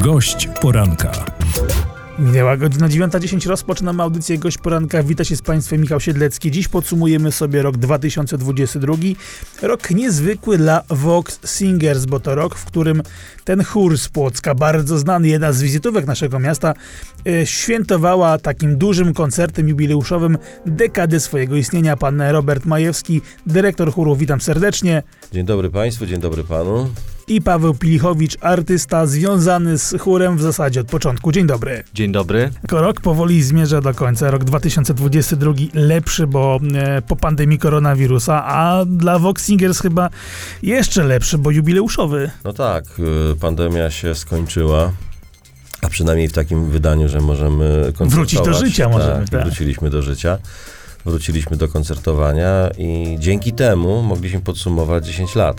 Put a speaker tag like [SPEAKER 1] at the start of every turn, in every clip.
[SPEAKER 1] Gość poranka.
[SPEAKER 2] Minęła godzina 9:10, rozpoczynamy audycję Gość Poranka. Wita się z Państwem Michał Siedlecki. Dziś podsumujemy sobie rok 2022. Rok niezwykły dla Vox Singers, bo to rok, w którym ten chór z Płocka, bardzo znany, jedna z wizytówek naszego miasta, świętowała takim dużym koncertem jubileuszowym dekadę swojego istnienia. Pan Robert Majewski, dyrektor chóru, witam serdecznie.
[SPEAKER 3] Dzień dobry Państwu, dzień dobry Panu.
[SPEAKER 2] I Paweł Pilichowicz, artysta związany z chórem w zasadzie od początku. Dzień dobry.
[SPEAKER 4] Dzień dobry.
[SPEAKER 2] Rok powoli zmierza do końca. Rok 2022 lepszy, bo po pandemii koronawirusa, a dla Vox Singers chyba jeszcze lepszy, bo jubileuszowy.
[SPEAKER 3] No tak, pandemia się skończyła, a przynajmniej w takim wydaniu, że możemy koncertować.
[SPEAKER 2] Wrócić do życia możemy, tak.
[SPEAKER 3] Wróciliśmy do życia, wróciliśmy do koncertowania i dzięki temu mogliśmy podsumować 10 lat.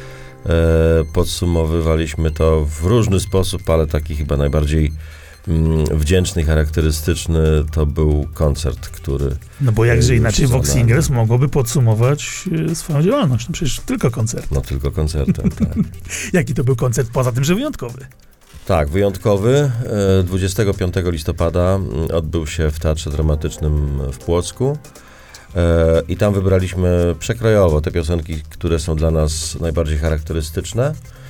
[SPEAKER 3] Podsumowywaliśmy to w różny sposób, ale taki chyba najbardziej wdzięczny, charakterystyczny to był koncert, który...
[SPEAKER 2] No bo jakże inaczej Vox Singers mogłoby podsumować swoją działalność? No przecież tylko koncert.
[SPEAKER 3] No tylko koncertem, tak.
[SPEAKER 2] Jaki to był koncert, poza tym, że wyjątkowy?
[SPEAKER 3] Tak, wyjątkowy. 25 listopada odbył się w Teatrze Dramatycznym w Płocku. I tam wybraliśmy przekrojowo te piosenki, które są dla nas najbardziej charakterystyczne,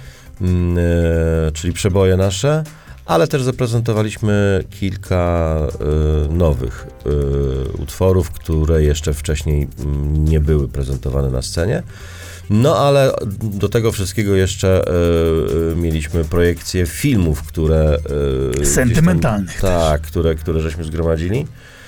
[SPEAKER 3] czyli przeboje nasze, ale też zaprezentowaliśmy kilka nowych utworów, które jeszcze wcześniej nie były prezentowane na scenie. No ale do tego wszystkiego jeszcze mieliśmy projekcje filmów, które...
[SPEAKER 2] sentymentalnych.
[SPEAKER 3] Tak, które żeśmy zgromadzili.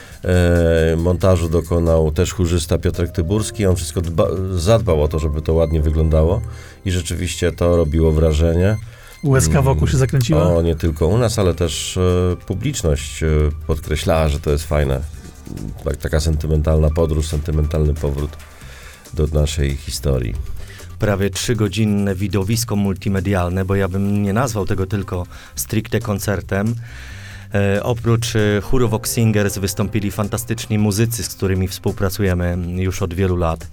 [SPEAKER 3] Montażu dokonał też chórzysta Piotrek Tyburski. On wszystko zadbał o to, żeby to ładnie wyglądało i rzeczywiście to robiło wrażenie.
[SPEAKER 2] Łezka wokół się zakręciła?
[SPEAKER 3] O, nie tylko u nas, ale też publiczność podkreślała, że to jest fajne. Taka sentymentalna podróż, sentymentalny powrót do naszej historii.
[SPEAKER 4] Prawie 3-godzinne widowisko multimedialne, bo ja bym nie nazwał tego tylko stricte koncertem. Oprócz chóru Vox Singers wystąpili fantastyczni muzycy, z którymi współpracujemy już od wielu lat.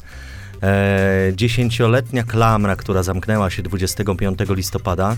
[SPEAKER 4] 10-letnia Klamra, która zamknęła się 25 listopada,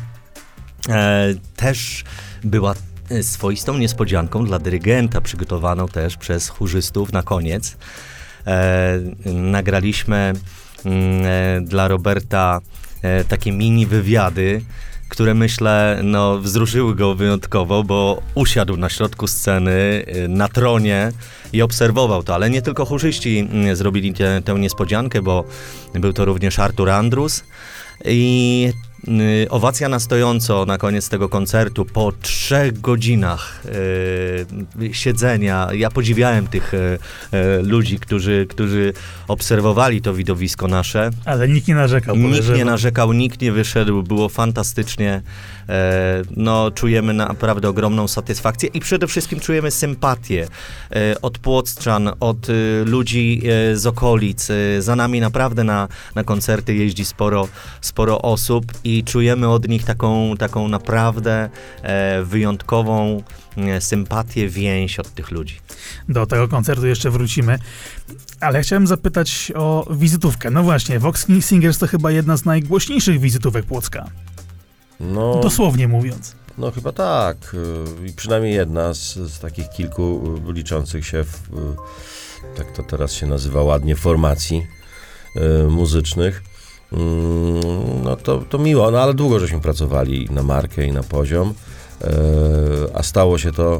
[SPEAKER 4] też była swoistą niespodzianką dla dyrygenta, przygotowaną też przez chórzystów na koniec. Nagraliśmy dla Roberta takie mini wywiady, które myślę, wzruszyły go wyjątkowo, bo usiadł na środku sceny, na tronie i obserwował to, ale nie tylko chórzyści zrobili tę niespodziankę, bo był to również Artur Andrus i owacja na stojąco na koniec tego koncertu po 3 godzinach siedzenia. Ja podziwiałem tych ludzi, którzy obserwowali to widowisko nasze.
[SPEAKER 2] Ale nikt nie narzekał.
[SPEAKER 4] Nikt nie narzekał, nikt nie wyszedł, było fantastycznie. Czujemy naprawdę ogromną satysfakcję i przede wszystkim czujemy sympatię od płockczan, od ludzi z okolic. Za nami naprawdę na koncerty jeździ sporo osób i czujemy od nich taką naprawdę wyjątkową sympatię, więź od tych ludzi. Do
[SPEAKER 2] tego koncertu jeszcze wrócimy, ale chciałem zapytać o wizytówkę. No właśnie, Vox Singers to chyba jedna z najgłośniejszych wizytówek Płocka.
[SPEAKER 3] No,
[SPEAKER 2] dosłownie mówiąc.
[SPEAKER 3] No chyba tak. I przynajmniej jedna z takich kilku liczących się tak to teraz się nazywa ładnie, formacji muzycznych. No to miło, ale długo żeśmy pracowali na markę i na poziom, a stało się to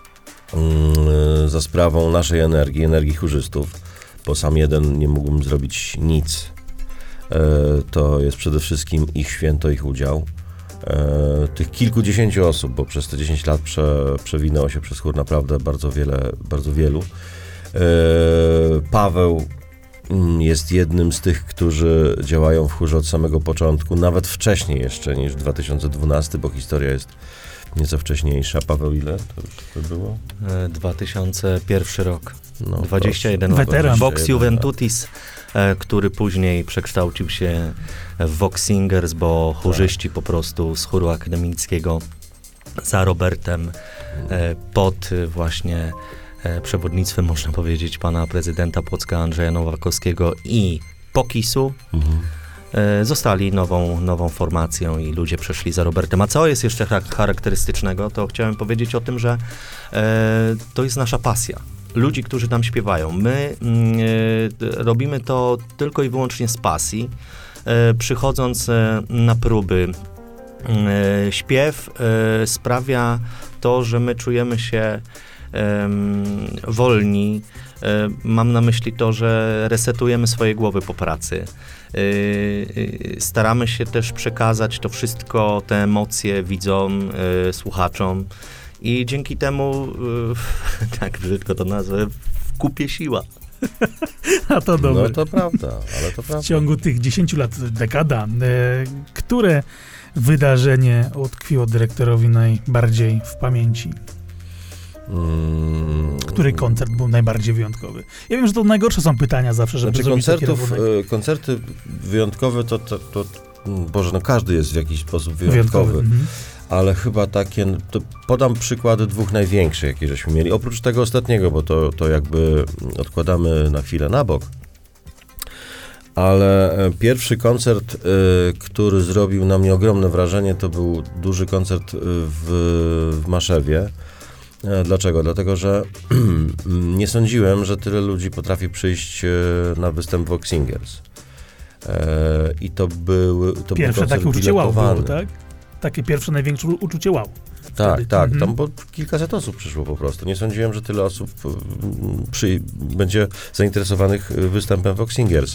[SPEAKER 3] za sprawą naszej energii chórzystów, bo sam jeden nie mógłbym zrobić nic. To jest przede wszystkim ich święto, ich udział. Tych kilkudziesięciu osób, bo przez te 10 lat przewinęło się przez chór naprawdę bardzo wielu. Paweł jest jednym z tych, którzy działają w chórze od samego początku, nawet wcześniej jeszcze niż 2012, bo historia jest nieco wcześniejsza. Paweł, ile to było?
[SPEAKER 4] 2001 rok. 21 lat. Vox Juventutis, który później przekształcił się w Vox Singers, bo chórzyści po prostu z chóru akademickiego za Robertem pod właśnie przewodnictwem, można powiedzieć, pana prezydenta Płocka Andrzeja Nowakowskiego i POKiS-u zostali nową formacją i ludzie przeszli za Robertem. A co jest jeszcze charakterystycznego, to chciałem powiedzieć o tym, że to jest nasza pasja. Ludzi, którzy tam śpiewają. My robimy to tylko i wyłącznie z pasji. Przychodząc na próby, śpiew sprawia to, że my czujemy się wolni. Mam na myśli to, że resetujemy swoje głowy po pracy. Staramy się też przekazać to wszystko, te emocje widzom, słuchaczom i dzięki temu, tak brzydko to nazwę, w kupie siła.
[SPEAKER 2] A to dobre.
[SPEAKER 3] No to prawda, ale to prawda.
[SPEAKER 2] W ciągu tych 10 lat, dekada, które wydarzenie utkwiło dyrektorowi najbardziej w pamięci? Który koncert był najbardziej wyjątkowy? Ja wiem, że to najgorsze są pytania zawsze, żeby zrobić taki rachunek.
[SPEAKER 3] Koncerty wyjątkowe to Boże, no każdy jest w jakiś sposób wyjątkowy. Ale chyba takie, to podam przykłady dwóch największych, jakie żeśmy mieli. Oprócz tego ostatniego, bo to jakby odkładamy na chwilę na bok. Ale pierwszy koncert, który zrobił na mnie ogromne wrażenie, to był duży koncert w Maszewie. Dlaczego? Dlatego, że nie sądziłem, że tyle ludzi potrafi przyjść na występ Vox Singers. I to był
[SPEAKER 2] pierwsze takie uczucie wow było, tak? Takie pierwsze, największe uczucie wow.
[SPEAKER 3] Tak, tam bo kilkaset osób przyszło po prostu. Nie sądziłem, że tyle osób będzie zainteresowanych występem Vox Singers.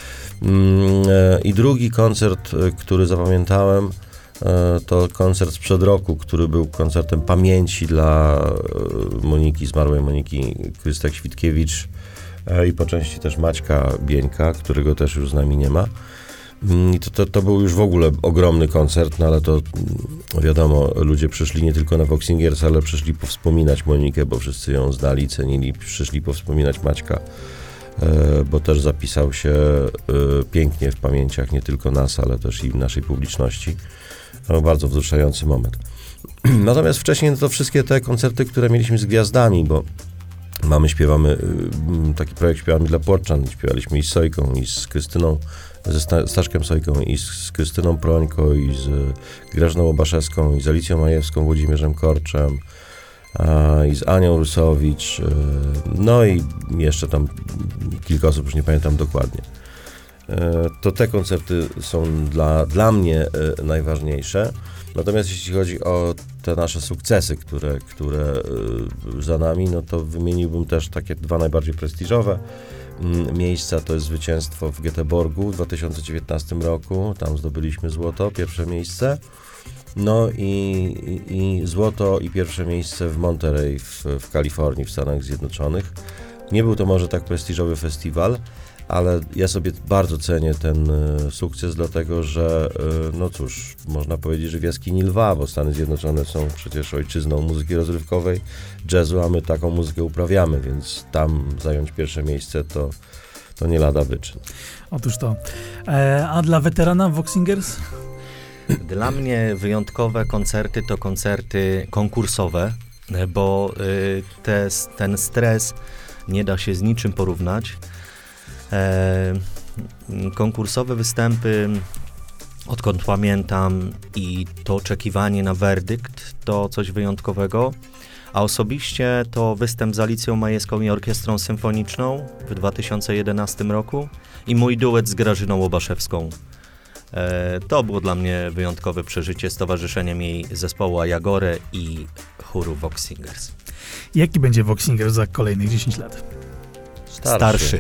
[SPEAKER 3] I drugi koncert, który zapamiętałem, to koncert sprzed roku, który był koncertem pamięci dla zmarłej Moniki Krystek-Świtkiewicz i po części też Maćka Bieńka, którego też już z nami nie ma. I to był już w ogóle ogromny koncert, no ale to wiadomo, ludzie przyszli nie tylko na Vox Singers, ale przyszli powspominać Monikę, bo wszyscy ją znali, cenili, przyszli powspominać Maćka, bo też zapisał się pięknie w pamięciach nie tylko nas, ale też i naszej publiczności. No, bardzo wzruszający moment. Natomiast wcześniej to wszystkie te koncerty, które mieliśmy z gwiazdami, bo śpiewamy, taki projekt śpiewamy dla Płoczan, śpiewaliśmy i z Sojką, i z Krystyną, ze Staszkiem Sojką, i z Krystyną Prońko, i z Grażyną Łobaszewską, i z Alicją Majewską, Włodzimierzem Korczem, i z Anią Rusowicz, no i jeszcze tam kilka osób, już nie pamiętam dokładnie. To te koncerty są dla mnie najważniejsze. Natomiast jeśli chodzi o te nasze sukcesy, które za nami, no to wymieniłbym też takie dwa najbardziej prestiżowe miejsca. To jest zwycięstwo w Göteborgu w 2019 roku. Tam zdobyliśmy złoto, pierwsze miejsce. No i złoto i pierwsze miejsce w Monterey w Kalifornii, w Stanach Zjednoczonych. Nie był to może tak prestiżowy festiwal, ale ja sobie bardzo cenię ten sukces, dlatego że, no cóż, można powiedzieć, że w jaskini lwa, bo Stany Zjednoczone są przecież ojczyzną muzyki rozrywkowej, jazzu, a my taką muzykę uprawiamy, więc tam zająć pierwsze miejsce to nie lada wyczyn.
[SPEAKER 2] Otóż to. A dla weterana Vox Singers?
[SPEAKER 4] Dla mnie wyjątkowe koncerty to koncerty konkursowe, bo ten stres nie da się z niczym porównać. Konkursowe występy, odkąd pamiętam, i to oczekiwanie na werdykt to coś wyjątkowego, a osobiście to występ z Alicją Majewską i Orkiestrą Symfoniczną w 2011 roku i mój duet z Grażyną Łobaszewską. To było dla mnie wyjątkowe przeżycie z towarzyszeniem jej zespołu Ajagore i chóru Vox Singers.
[SPEAKER 2] Jaki będzie Vox Singers za kolejnych 10 lat?
[SPEAKER 4] Starszy.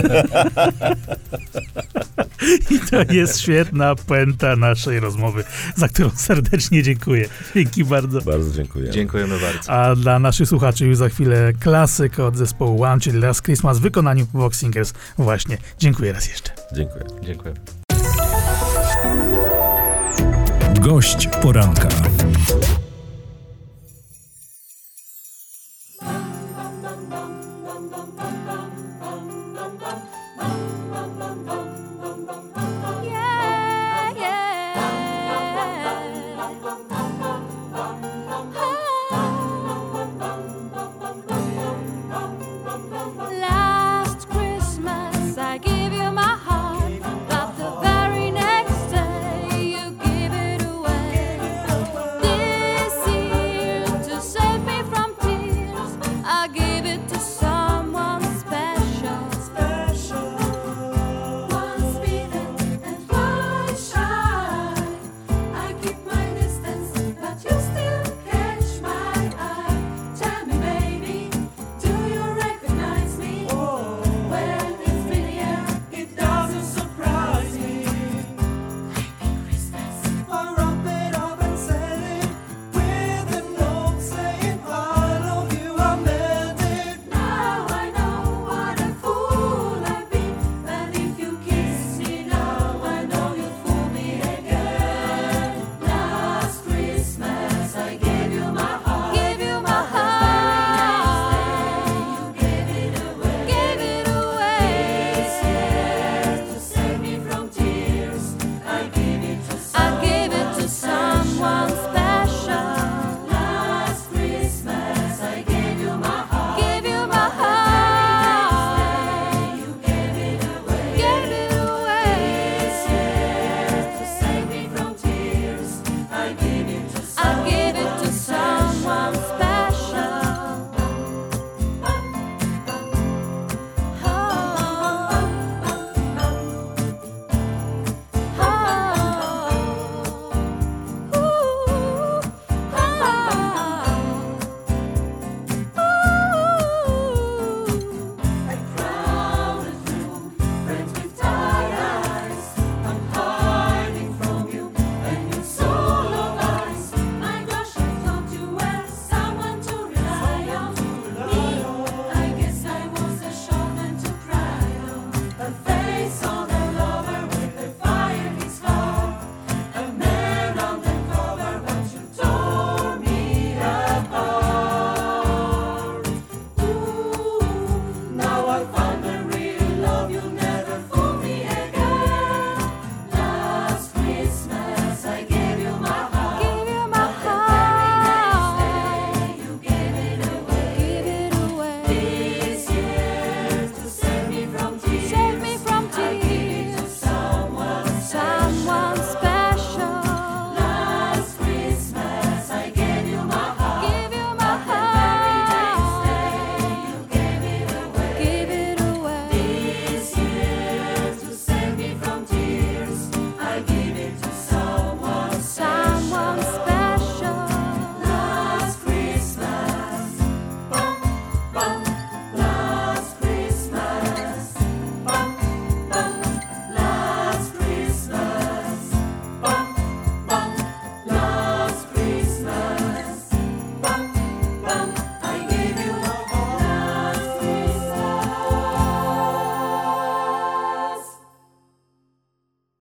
[SPEAKER 2] I to jest świetna puenta naszej rozmowy, za którą serdecznie dziękuję. Dzięki bardzo.
[SPEAKER 3] Bardzo dziękuję.
[SPEAKER 4] Dziękujemy bardzo.
[SPEAKER 2] A dla naszych słuchaczy już za chwilę klasyk od zespołu One, czyli Last Christmas w wykonaniu Vox Singers. Właśnie. Dziękuję raz jeszcze.
[SPEAKER 3] Dziękuję.
[SPEAKER 4] Dziękuję.
[SPEAKER 1] Gość poranka.